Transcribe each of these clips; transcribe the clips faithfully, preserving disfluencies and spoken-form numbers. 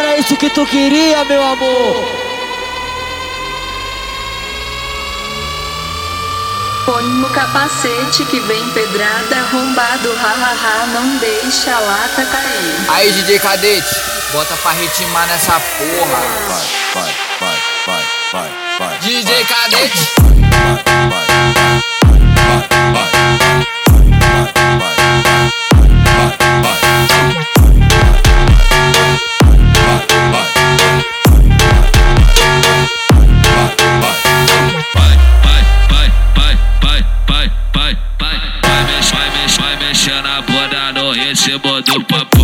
Era isso que tu queria, meu amor. Põe no capacete que vem pedrada, arrombado, hahaha, não deixa a lata cair. Aí, D J Cadete, bota pra ritmar nessa porra. Vai, vai, vai, vai, vai, vai. D J Cadete. Vai, vai, vai, vai, vai. Vai mexer na bunda no ritmo do papá.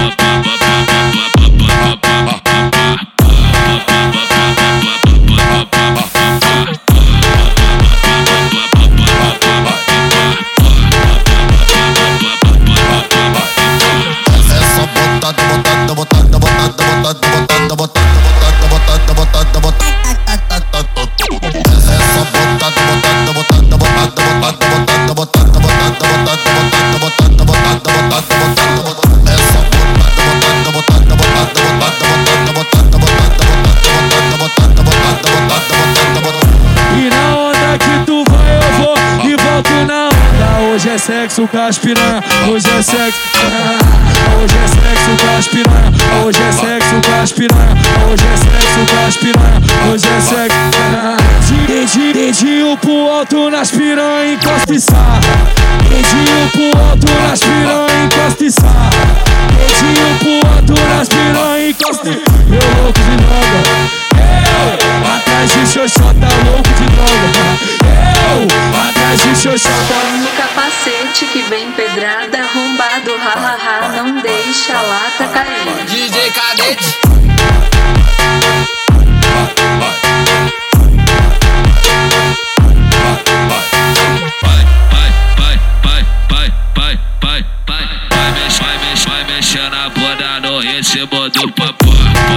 Essa botada, botada, botada, botada, botada, botada, botada, botada, botada, botada, botada. Essa botada, botada, botada, botada, botada, botada, botada, botada, botada, botada, botada, botada, botada, botada. Essa botada, botada, botada, botada, botada, botada, botada, botada, botada, botada, botada, botada, botada. E na onda que tu vai eu vou e volto na onda. Hoje é sexo com as piranha, hoje é sexo. Hoje é sexo com as piranha, hoje é sexo com as piranha, hoje é sexo com as piranha, hoje é sexo. Dedinho, dedinho pro alto nas piranha, encosta e sarra. Dedinho pro alto nas piranha, encosta e sarra. Dedinho pro alto nas piranha, encosta e... Eu louco de droga. Eu, atrás de xoxota, louco de droga. Eu, atrás de xoxota. Põe no capacete que vem pedrada, arrombado, hahaha, não deixa a lata cair. D J Cadete. Vai mexer na bunda no ritmo do papá.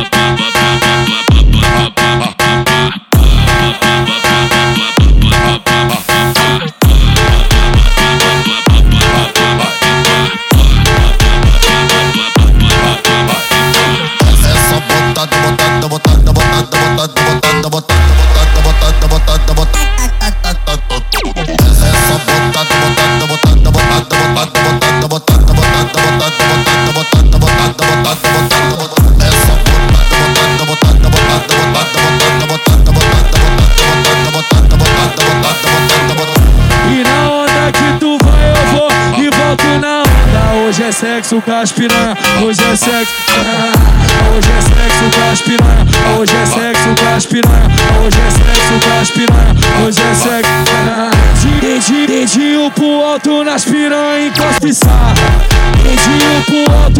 Essa botada, botada, botada, botada, botada, botada, botada, botada, botada, botada, botada. Essa botada, botada, botada, botada, botada, botada, botada, botada, botada, botada, botada, botada, botada, botada. Essa botada, botada, botada, botada, botada, botada, botada, botada, botada, botada, botada, botada, botada. E na onda que tu vai eu vou e volto na onda. Hoje é sexo com as piranha, hoje é sexo. Hoje é sexo com as piranha, hoje é sexo com as piranha, hoje é sexo com as piranha, hoje é sexo. Dedinho, dedinho pro alto nas piranha, encosta e sarra. Dedinho pro alto